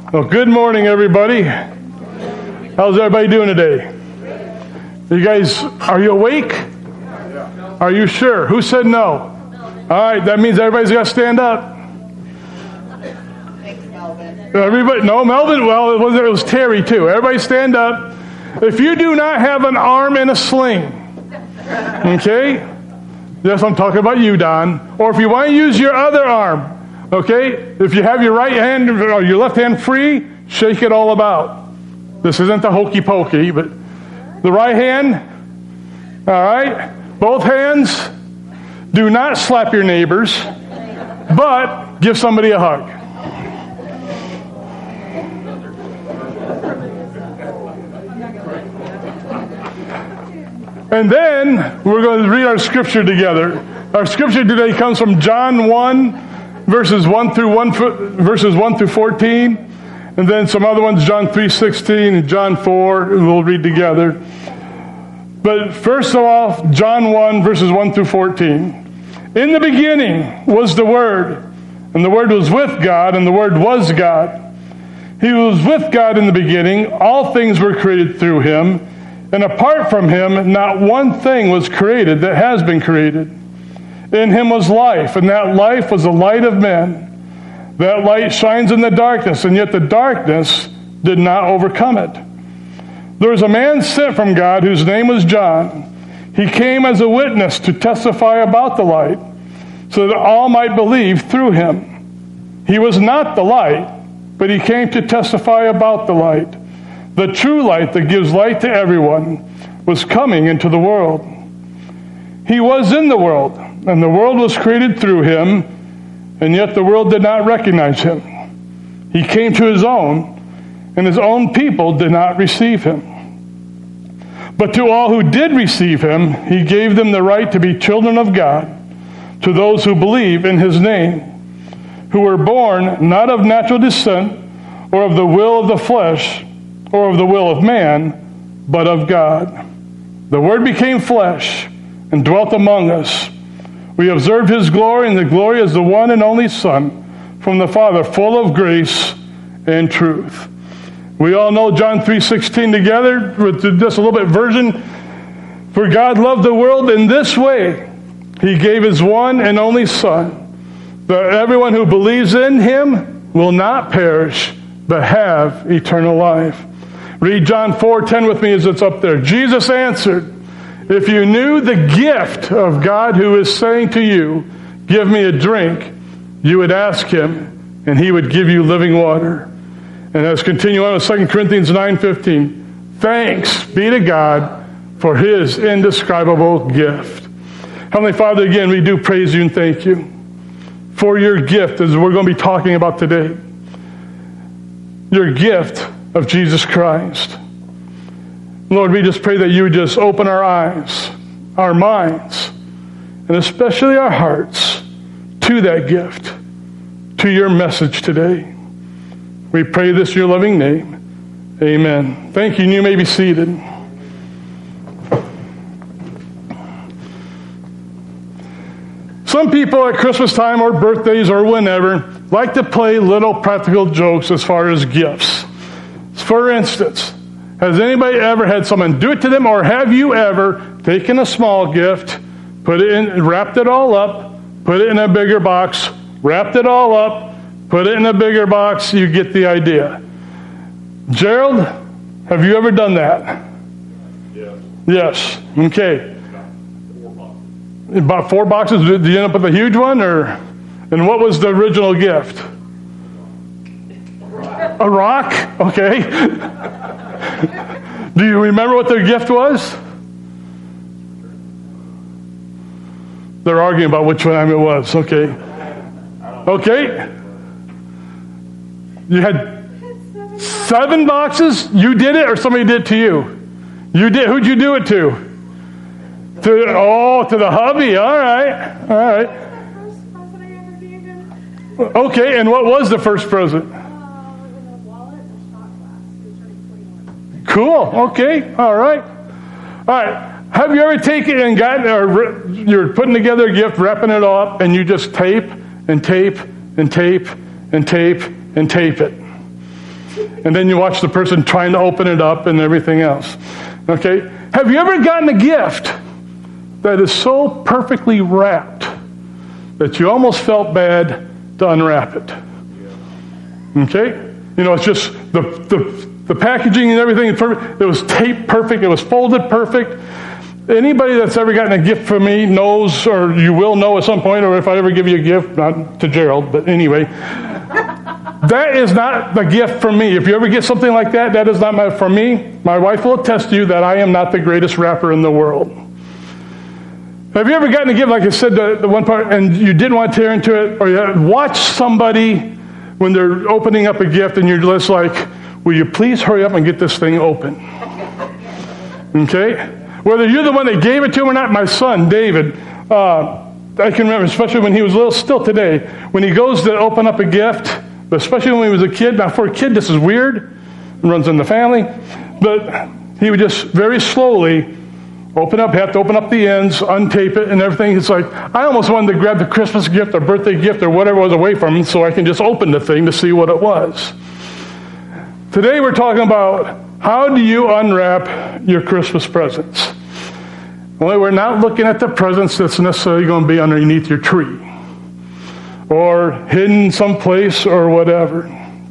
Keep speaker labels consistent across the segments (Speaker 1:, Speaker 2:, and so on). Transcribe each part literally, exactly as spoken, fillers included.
Speaker 1: Well, good morning, everybody. How's everybody doing today? You guys, are you awake? Are you sure? Who said no? All right, that means everybody's got to stand up. Everybody, no, Melvin, well, it was, it was Terry too. Everybody stand up. If you do not have an arm in a sling, okay? Yes, I'm talking about you, Don. Or if you want to use your other arm, okay? If you have your right hand or your left hand free, shake it all about. This isn't the hokey pokey, but the right hand, all right? Both hands, do not slap your neighbors, but give somebody a hug. And then we're going to read our scripture together. Our scripture today comes from John one, verses one through one, verses one through fourteen, and then some other ones, John three sixteen and John four. We'll read together. But first of all, John one, verses one through fourteen. In the beginning was the Word, and the Word was with God, and the Word was God. He was with God in the beginning. All things were created through Him. And apart from Him, not one thing was created that has been created. In Him was life, and that life was the light of men. That light shines in the darkness, and yet the darkness did not overcome it. There was a man sent from God whose name was John. He came as a witness to testify about the light, so that all might believe through him. He was not the light, but he came to testify about the light. The true light that gives light to everyone was coming into the world. He was in the world, and the world was created through him, and yet the world did not recognize him. He came to his own, and his own people did not receive him. But to all who did receive him, he gave them the right to be children of God, to those who believe in his name, who were born not of natural descent, or of the will of the flesh, or of the will of man, but of God. The Word became flesh and dwelt among us. We observed his glory, and the glory is the one and only Son from the Father, full of grace and truth. We all know John three sixteen together with just a little bit version. For God loved the world in this way. He gave his one and only Son, that everyone who believes in him will not perish, but have eternal life. Read John four ten with me as it's up there. Jesus answered, if you knew the gift of God who is saying to you, give me a drink, you would ask him, and he would give you living water. And let's continue on with Second Corinthians nine fifteen. Thanks be to God for his indescribable gift. Heavenly Father, again, we do praise you and thank you for your gift, as we're going to be talking about today. Your gift of Jesus Christ. Lord, we just pray that you would just open our eyes, our minds, and especially our hearts to that gift, to your message today. We pray this in your loving name. Amen. Thank you, and you may be seated. Some people at Christmas time or birthdays or whenever like to play little practical jokes as far as gifts. For instance, has anybody ever had someone do it to them, or have you ever taken a small gift, put it in, wrapped it all up, put it in a bigger box, wrapped it all up, put it in a bigger box? You get the idea. Gerald, have you ever done that?
Speaker 2: Yes.
Speaker 1: Yes. Okay.
Speaker 2: Four boxes.
Speaker 1: About four boxes. Did you end up with a huge one, or? And what was the original gift? A rock? Okay. Do you remember what their gift was? They're arguing about which one it was. Okay. Okay. You had seven boxes? You did it, or somebody did it to you? You did. Who'd you do it to? To oh, to the hubby. All right. All right. Okay, and what was the first present? Cool. Okay. All right. All right. Have you ever taken and gotten, or you're putting together a gift, wrapping it all up, and you just tape and tape and tape and tape and tape it? And then you watch the person trying to open it up and everything else. Okay? Have you ever gotten a gift that is so perfectly wrapped that you almost felt bad to unwrap it? Okay? You know, it's just the the, the packaging and everything is perfect. It was taped perfect. It was folded perfect. Anybody that's ever gotten a gift from me knows, or you will know at some point, or if I ever give you a gift, not to Gerald, but anyway, that is not the gift from me. If you ever get something like that, that is not my, from me. My wife will attest to you that I am not the greatest wrapper in the world. Have you ever gotten a gift, like I said, the, the one part, and you didn't want to tear into it, or you watch somebody when they're opening up a gift, and you're just like, will you please hurry up and get this thing open? Okay? Whether you're the one that gave it to him or not, my son, David, uh, I can remember, especially when he was little, still today, when he goes to open up a gift, but especially when he was a kid. Now, for a kid, this is weird. It runs in the family. But he would just very slowly open up, have to open up the ends, untape it and everything. It's like, I almost wanted to grab the Christmas gift or birthday gift or whatever was away from him so I can just open the thing to see what it was. Today we're talking about how do you unwrap your Christmas presents? Well, we're not looking at the presents that's necessarily going to be underneath your tree or hidden someplace or whatever.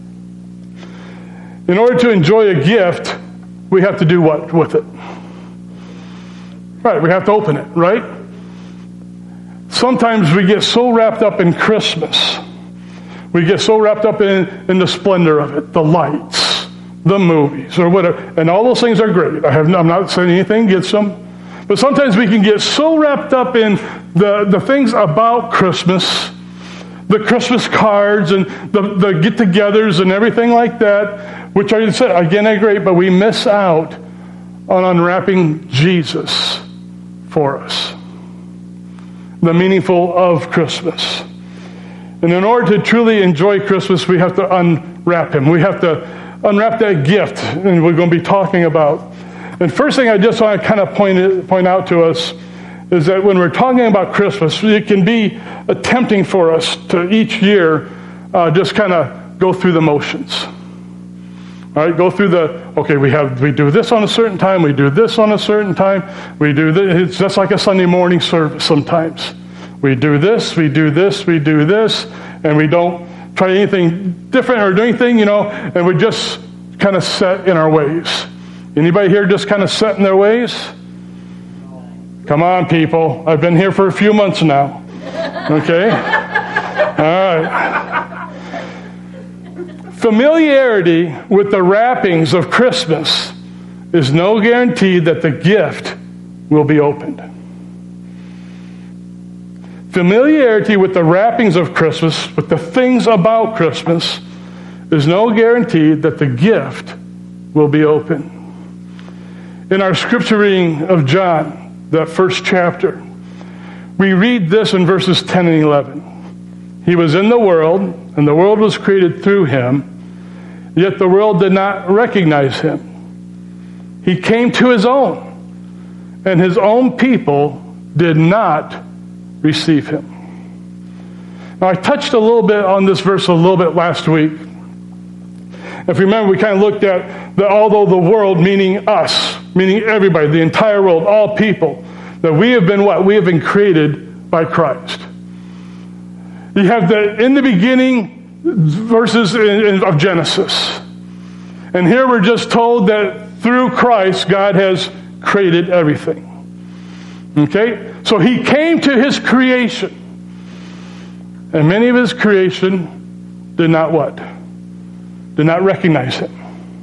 Speaker 1: In order to enjoy a gift, we have to do what with it? Right, we have to open it, right? Sometimes we get so wrapped up in Christmas. We get so wrapped up in, in the splendor of it, the lights, the movies, or whatever. And all those things are great. I have, I'm not saying anything against them. But sometimes we can get so wrapped up in the, the things about Christmas, the Christmas cards and the, the get-togethers and everything like that, which I said, again, are great, but we miss out on unwrapping Jesus for us. The meaningful of Christmas. And in order to truly enjoy Christmas, we have to unwrap him. We have to unwrap that gift, and we're going to be talking about. And first thing I just want to kind of point, it, point out to us is that when we're talking about Christmas, it can be tempting for us to each year uh, just kind of go through the motions. All right, go through the, okay, we have we do this on a certain time, we do this on a certain time, we do this. It's just like a Sunday morning service sometimes. We do this, we do this, we do this, and we don't try anything different or do anything, you know, and we're just kind of set in our ways. Anybody here just kind of set in their ways? Come on, people. I've been here for a few months now. Okay? All right. Familiarity with the wrappings of Christmas is no guarantee that the gift will be opened. Familiarity with the wrappings of Christmas, with the things about Christmas, is no guarantee that the gift will be opened. In our scripture reading of John, that first chapter, we read this in verses ten and eleven. He was in the world, and the world was created through him, yet the world did not recognize him. He came to his own, and his own people did not receive him. Now, I touched a little bit on this verse a little bit last week. If you remember, we kind of looked at the, although the world, meaning us, meaning everybody, the entire world, all people, that we have been what? We have been created by Christ. You have the in the beginning verses in, in, of Genesis. And here we're just told that through Christ, God has created everything. Okay? So he came to his creation. And many of his creation did not what? Did not recognize him.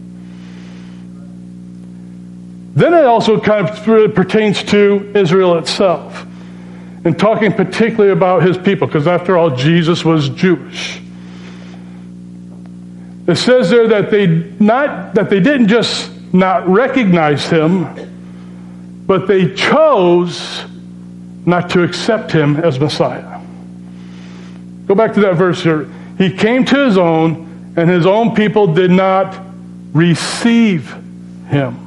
Speaker 1: Then it also kind of pertains to Israel itself. And talking particularly about his people, because after all, Jesus was Jewish. It says there that they not that they didn't just not recognize him, but they chose not to accept him as Messiah. Go back to that verse here. He came to his own, and his own people did not receive him.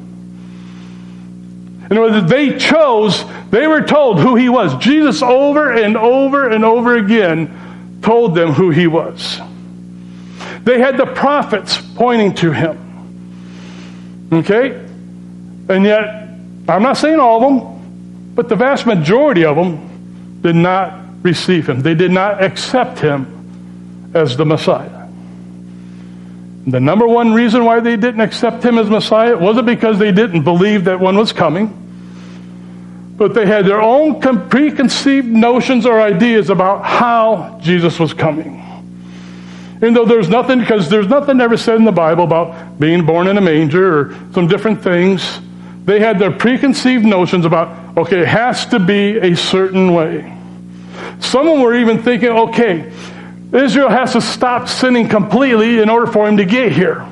Speaker 1: In other words, they chose, they were told who he was. Jesus over and over and over again told them who he was. They had the prophets pointing to him. Okay? And yet, I'm not saying all of them, but the vast majority of them did not receive him. They did not accept him as the Messiah. The number one reason why they didn't accept him as Messiah wasn't because they didn't believe that one was coming, but they had their own preconceived notions or ideas about how Jesus was coming. Even though there's nothing, because there's nothing ever said in the Bible about being born in a manger or some different things, they had their preconceived notions about, okay, it has to be a certain way. Some were even thinking, okay, Israel has to stop sinning completely in order for him to get here.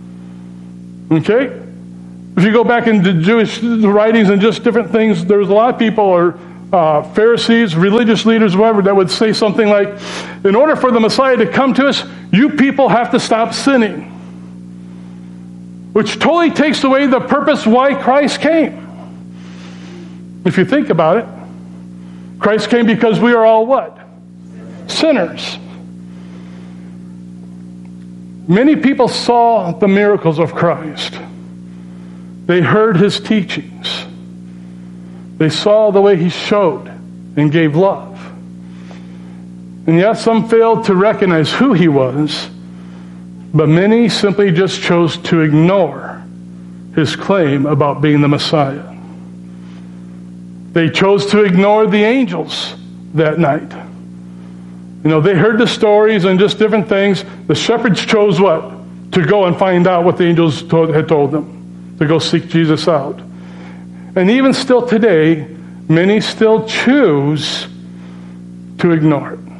Speaker 1: Okay? If you go back into Jewish writings and just different things, there was a lot of people, or uh, Pharisees, religious leaders, whatever, that would say something like, in order for the Messiah to come to us, you people have to stop sinning. Which totally takes away the purpose why Christ came. If you think about it, Christ came because we are all what? Sinners. Many people saw the miracles of Christ. They heard his teachings. They saw the way he showed and gave love. And yet some failed to recognize who he was, but many simply just chose to ignore his claim about being the Messiah. They chose to ignore the angels that night. You know, they heard the stories and just different things. The shepherds chose what? To go and find out what the angels told, had told them. To go seek Jesus out. And even still today, many still choose to ignore it.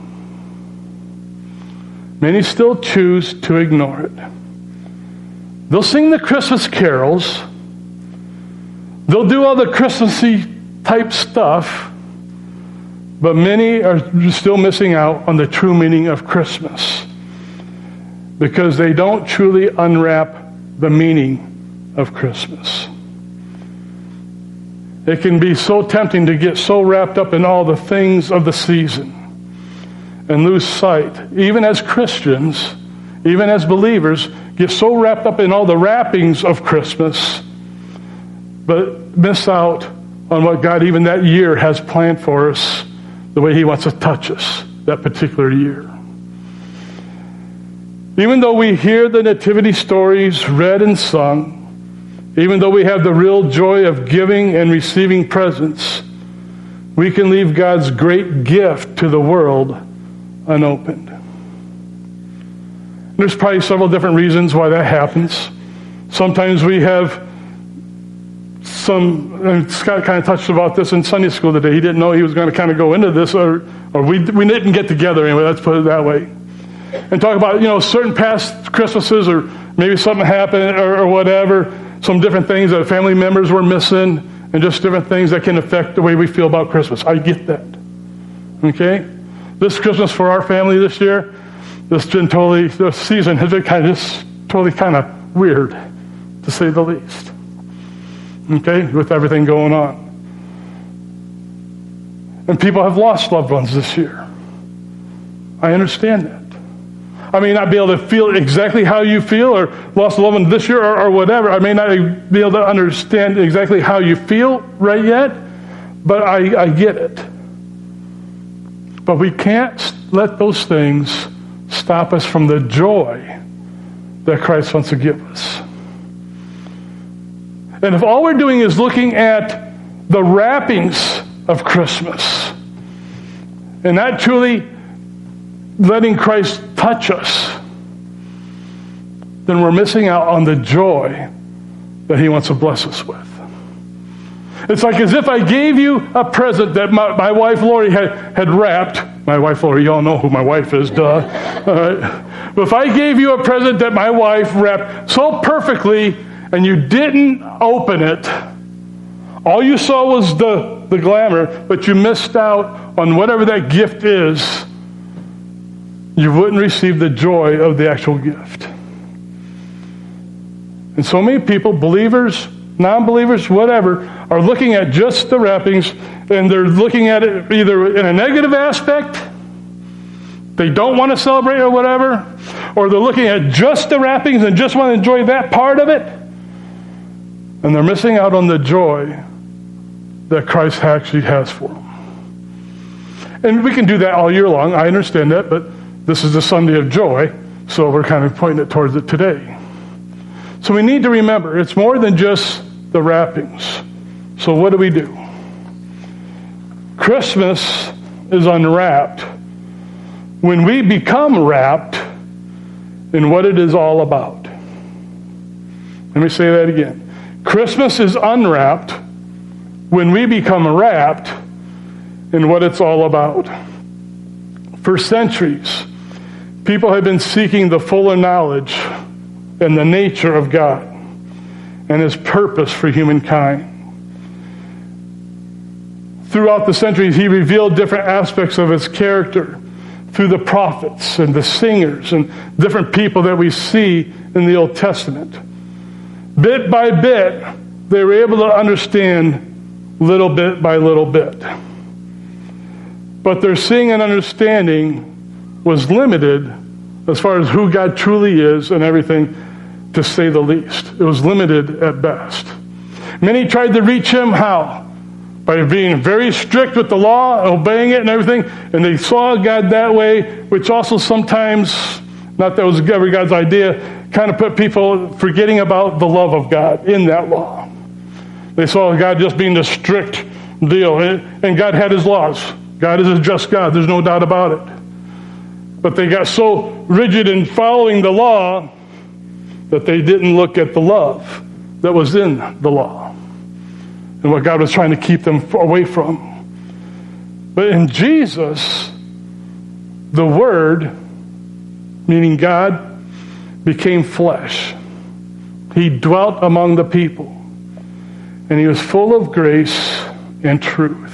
Speaker 1: Many still choose to ignore it. They'll sing the Christmas carols. They'll do all the Christmassy type stuff. But many are still missing out on the true meaning of Christmas because they don't truly unwrap the meaning of Christmas. It can be so tempting to get so wrapped up in all the things of the season and lose sight, even as Christians, even as believers, get so wrapped up in all the wrappings of Christmas, but miss out on what God even that year has planned for us, the way he wants to touch us that particular year. Even though we hear the nativity stories read and sung, even though we have the real joy of giving and receiving presents, we can leave God's great gift to the world unopened. There's probably several different reasons why that happens. Sometimes we have some, and Scott kind of touched about this in Sunday school today. He didn't know he was going to kind of go into this, or, or we we didn't get together anyway, let's put it that way. And talk about, you know, certain past Christmases, or maybe something happened, or, or whatever, some different things that family members were missing, and just different things that can affect the way we feel about Christmas. I get that. Okay? This Christmas for our family this year, this been totally, the season has been kind of just totally kind of weird, to say the least. Okay? With everything going on. And people have lost loved ones this year. I understand that. I may not be able to feel exactly how you feel, or lost a loved one this year, or, or whatever. I may not be able to understand exactly how you feel right yet, but I, I get it. But we can't let those things stop us from the joy that Christ wants to give us. And if all we're doing is looking at the wrappings of Christmas and not truly letting Christ touch us, then we're missing out on the joy that he wants to bless us with. It's like as if I gave you a present that my, my wife Lori had, had wrapped. My wife Lori, you all know who my wife is, duh. All right. But if I gave you a present that my wife wrapped so perfectly and you didn't open it, all you saw was the, the glamour, but you missed out on whatever that gift is, you wouldn't receive the joy of the actual gift. And so many people, believers, non-believers, whatever, are looking at just the wrappings, and they're looking at it either in a negative aspect, they don't want to celebrate or whatever, or they're looking at just the wrappings and just want to enjoy that part of it, and they're missing out on the joy that Christ actually has for them. And we can do that all year long. I understand that, but this is the Sunday of joy, so we're kind of pointing it towards it today. So we need to remember, it's more than just the wrappings. So what do we do? Christmas is unwrapped when we become wrapped in what it is all about. Let me say that again. Christmas is unwrapped when we become wrapped in what it's all about. For centuries, people have been seeking the fuller knowledge and the nature of God and His purpose for humankind. Throughout the centuries, He revealed different aspects of His character through the prophets and the singers and different people that we see in the Old Testament. Bit by bit, they were able to understand little bit by little bit. But their seeing and understanding was limited as far as who God truly is and everything, to say the least. It was limited at best. Many tried to reach Him how? By being very strict with the law, obeying it and everything, and they saw God that way, which also sometimes, not that it was ever God's idea, kind of put people forgetting about the love of God in that law. They saw God just being the strict deal, and God had His laws. God is a just God, there's no doubt about it. But they got so rigid in following the law that they didn't look at the love that was in the law and what God was trying to keep them away from. But in Jesus, the Word, meaning God, became flesh. He dwelt among the people, and He was full of grace and truth.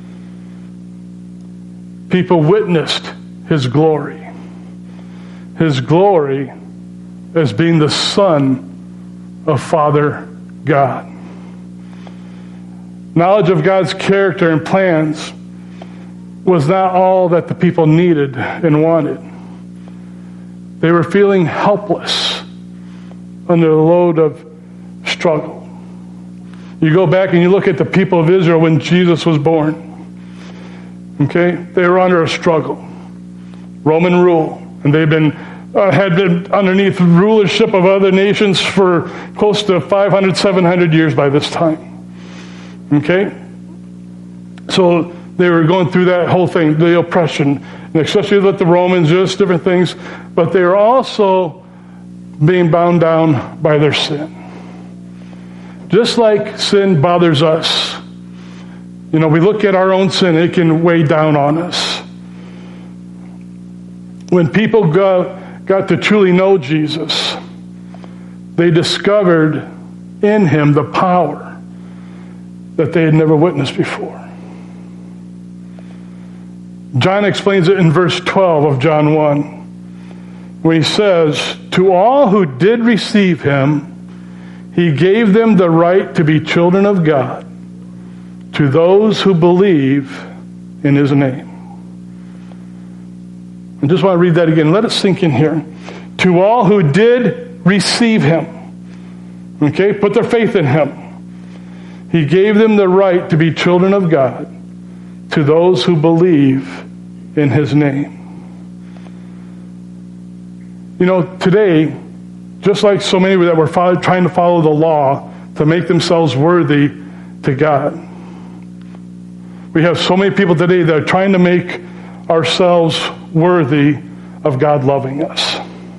Speaker 1: People witnessed His glory. His glory as being the Son of Father God. Knowledge of God's character and plans was not all that the people needed and wanted. They were feeling helpless under the load of struggle. You go back and you look at the people of Israel when Jesus was born. Okay? They were under a struggle. Roman rule. And they've been uh, had been underneath rulership of other nations for close to five hundred, seven hundred years by this time. Okay? So they were going through that whole thing, the oppression, and especially with the Romans, just different things. But they were also being bound down by their sin. Just like sin bothers us. You know, we look at our own sin, it can weigh down on us. When people got, got to truly know Jesus, they discovered in Him the power that they had never witnessed before. John explains it in verse twelve of John one, where he says, "To all who did receive Him, He gave them the right to be children of God, to those who believe in His name." I just want to read that again. Let it sink in here. To all who did receive Him, okay, put their faith in Him, He gave them the right to be children of God, to those who believe in His name. You know, today, just like so many that were follow, trying to follow the law to make themselves worthy to God, we have so many people today that are trying to make ourselves worthy of God loving us.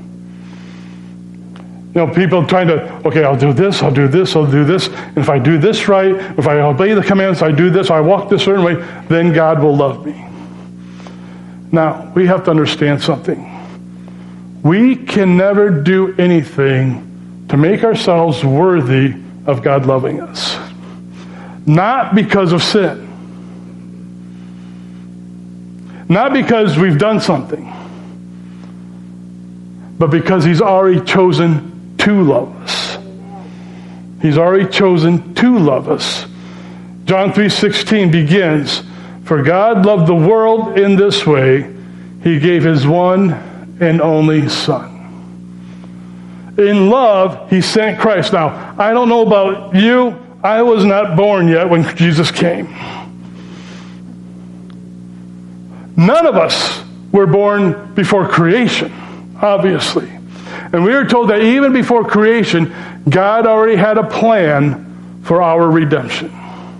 Speaker 1: You know, people trying to, okay, I'll do this, I'll do this, I'll do this. And if I do this right, if I obey the commandments, I do this, I walk this certain way, then God will love me. Now, we have to understand something. We can never do anything to make ourselves worthy of God loving us. Not because of sin. Not because we've done something. But because He's already chosen to love us. He's already chosen to love us. John three sixteen begins, "For God loved the world in this way, He gave His one and only Son." In love, he sent Christ. Now, I don't know about you. I was not born yet when Jesus came. None of us were born before creation, obviously. And we are told that even before creation, God already had a plan for our redemption.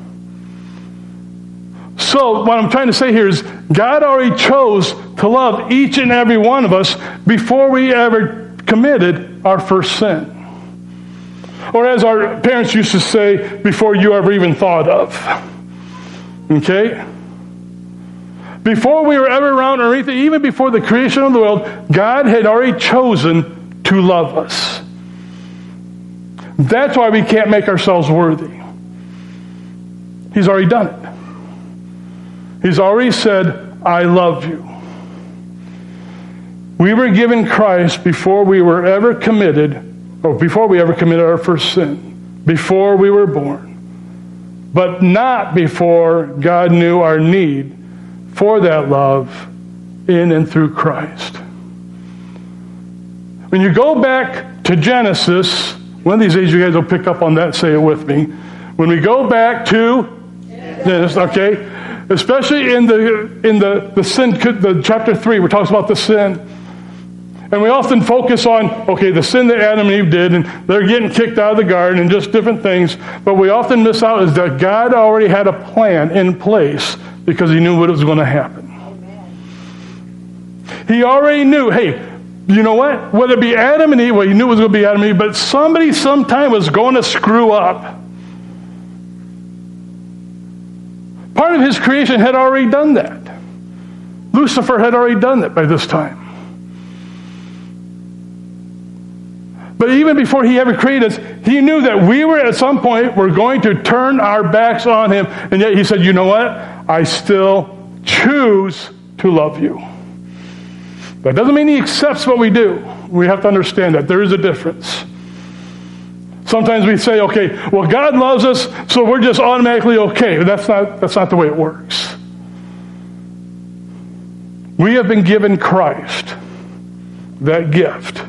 Speaker 1: So what I'm trying to say here is God already chose to love each and every one of us before we ever committed our first sin. Or as our parents used to say, before you ever even thought of. Okay? Before we were ever around or anything, even before the creation of the world, God had already chosen to love us. That's why we can't make ourselves worthy. He's already done it. He's already said, I love you. We were given Christ before we were ever committed, or before we ever committed our first sin, before we were born, but not before God knew our need for that love in and through Christ. When you go back to Genesis, one of these days you guys will pick up on that, say it with me. When we go back to Genesis, okay, especially in the in the the sin, the chapter three, where it talks about the sin, and we often focus on okay the sin that Adam and Eve did, and they're getting kicked out of the garden, and just different things. But we often miss out is that God already had a plan in place because He knew what was going to happen. He already knew. Hey, you know what? Whether it be Adam and Eve, well, He knew it was going to be Adam and Eve, but somebody sometime was going to screw up. Part of His creation had already done that. Lucifer had already done that by this time. But even before He ever created us, He knew that we were at some point were going to turn our backs on Him. And yet He said, you know what? I still choose to love you. That doesn't mean He accepts what we do. We have to understand that. There is a difference. Sometimes we say, okay, well, God loves us, so we're just automatically okay. That's not, that's not the way it works. We have been given Christ, that gift.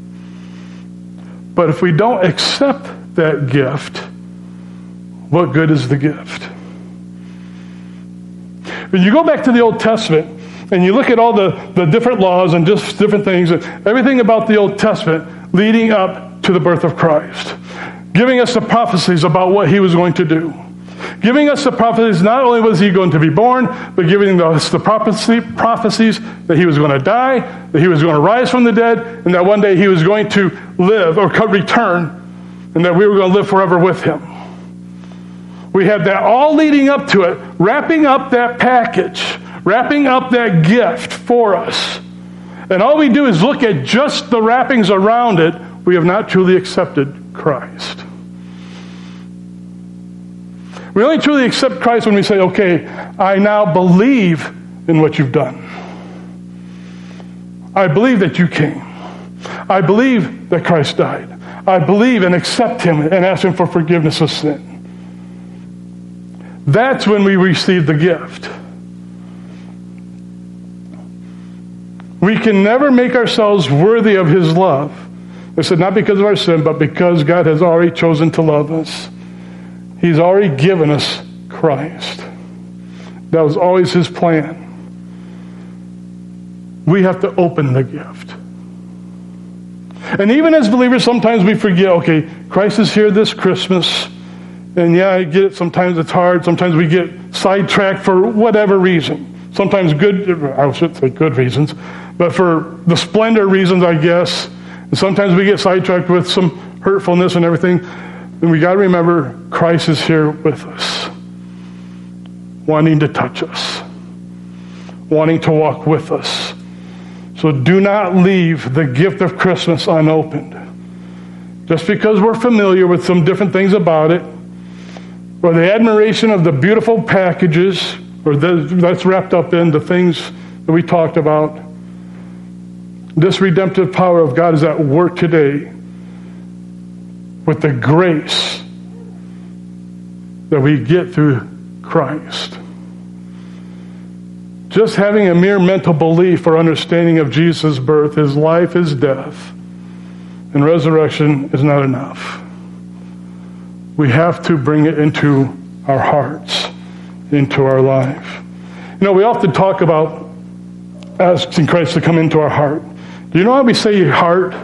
Speaker 1: But if we don't accept that gift, what good is the gift? When you go back to the Old Testament and you look at all the, the different laws and just different things, and everything about the Old Testament leading up to the birth of Christ, giving us the prophecies about what He was going to do. Giving us the prophecies, not only was He going to be born, but giving us the prophecy, prophecies that He was going to die, that He was going to rise from the dead, and that one day He was going to live or return, and that we were going to live forever with Him. We had that all leading up to it, wrapping up that package, wrapping up that gift for us. And all we do is look at just the wrappings around it. We have not truly accepted Christ. We only truly accept Christ when we say, okay, I now believe in what you've done. I believe that you came. I believe that Christ died. I believe and accept Him and ask Him for forgiveness of sin. That's when we receive the gift. We can never make ourselves worthy of His love. I said, not because of our sin, but because God has already chosen to love us. He's already given us Christ. That was always His plan. We have to open the gift. And even as believers, sometimes we forget, okay, Christ is here this Christmas. And yeah, I get it. Sometimes it's hard. Sometimes we get sidetracked for whatever reason. Sometimes good, I shouldn't say good reasons, but for the splendor reasons, I guess. And sometimes we get sidetracked with some hurtfulness and everything. And we got to remember Christ is here with us, wanting to touch us, wanting to walk with us. So do not leave the gift of Christmas unopened. Just because we're familiar with some different things about it, or the admiration of the beautiful packages, or the, that's wrapped up in the things that we talked about, this redemptive power of God is at work today with the grace that we get through Christ. Just having a mere mental belief or understanding of Jesus' birth, His life, His death, and resurrection is not enough. We have to bring it into our hearts, into our life. You know, we often talk about asking Christ to come into our heart. Do you know how we say heart?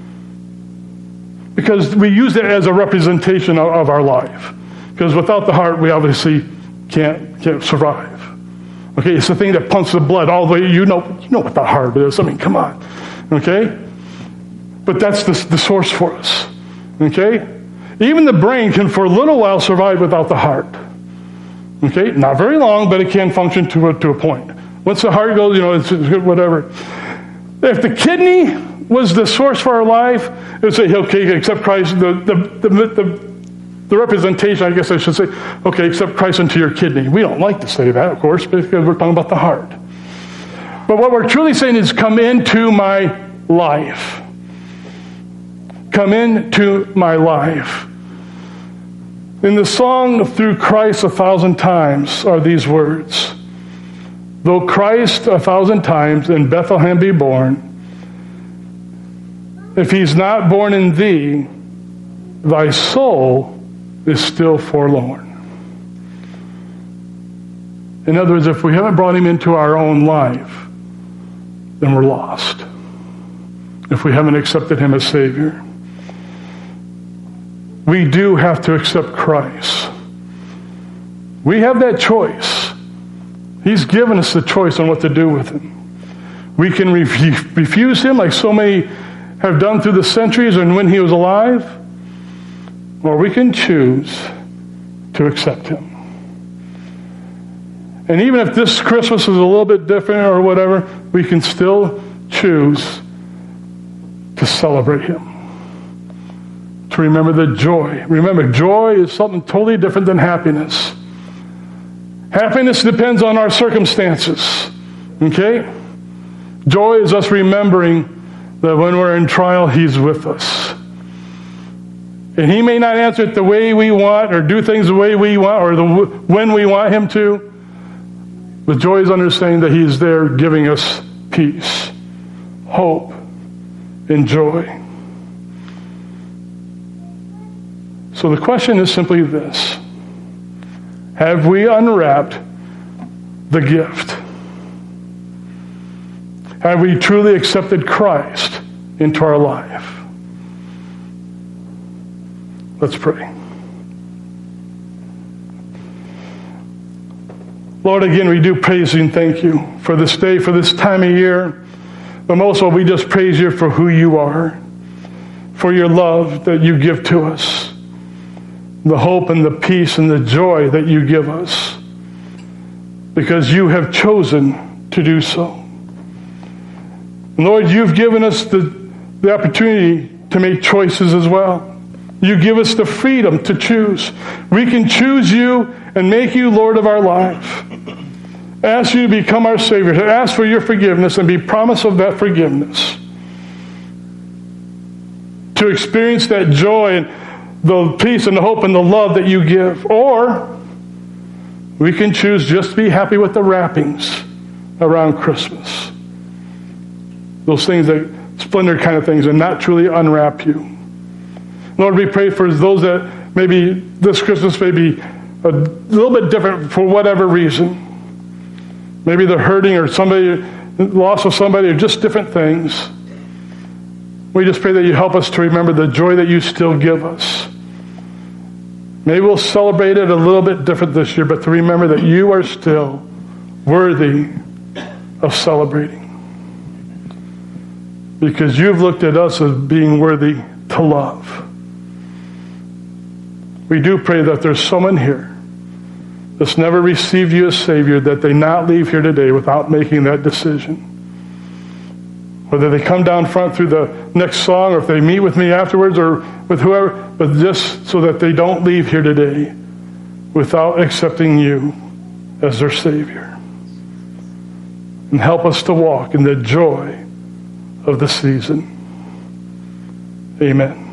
Speaker 1: Because we use it as a representation of, of our life. Because without the heart, we obviously can't can't survive. Okay, it's the thing that pumps the blood all the way. You know, you know what the heart is. I mean, come on. Okay? But that's the, the source for us. Okay? Even the brain can for a little while survive without the heart. Okay? Not very long, but it can function to a, to a point. Once the heart goes, you know, it's, it's whatever. If the kidney was the source for our life, it would say, okay, accept Christ. The, the, the, the, the representation, I guess I should say, okay, accept Christ into your kidney. We don't like to say that, of course, because we're talking about the heart. But what we're truly saying is, come into my life. Come into my life. In the song, Through Christ a Thousand Times, are these words. Though Christ a thousand times in Bethlehem be born, if he's not born in thee, thy soul is still forlorn. In other words, if we haven't brought him into our own life, then we're lost. If we haven't accepted him as Savior. We do have to accept Christ. We have that choice. He's given us the choice on what to do with him. We can refu- refuse him like so many have done through the centuries and when he was alive, or we can choose to accept him. And even if this Christmas is a little bit different or whatever, we can still choose to celebrate him. To remember the joy. Remember, joy is something totally different than happiness. Happiness depends on our circumstances. Okay? Joy is us remembering that when we're in trial, he's with us. And he may not answer it the way we want or do things the way we want or the when we want him to. But joy is understanding that he's there giving us peace, hope, and joy. So the question is simply this. Have we unwrapped the gift? Have we truly accepted Christ into our life? Let's pray. Lord, again, we do praise you and thank you for this day, for this time of year. But most of all, we just praise you for who you are, for your love that you give to us, the hope and the peace and the joy that you give us, because you have chosen to do so. And Lord, you've given us the, the opportunity to make choices as well. You give us the freedom to choose. We can choose you and make you Lord of our life. Ask you to become our Savior. To ask for your forgiveness and be promised of that forgiveness. To experience that joy and the peace and the hope and the love that you give. Or we can choose just to be happy with the wrappings around Christmas. Those things that splendor kind of things and not truly unwrap you. Lord, we pray for those that maybe this Christmas may be a little bit different for whatever reason. Maybe they're hurting or somebody, loss of somebody, or just different things. We just pray that you help us to remember the joy that you still give us. Maybe we'll celebrate it a little bit different this year, but to remember that you are still worthy of celebrating. Because you've looked at us as being worthy to love. We do pray that there's someone here that's never received you as Savior, that they not leave here today without making that decision. Whether they come down front through the next song, or if they meet with me afterwards, or with whoever, but just so that they don't leave here today without accepting you as their Savior. And help us to walk in the joy of the season. Amen.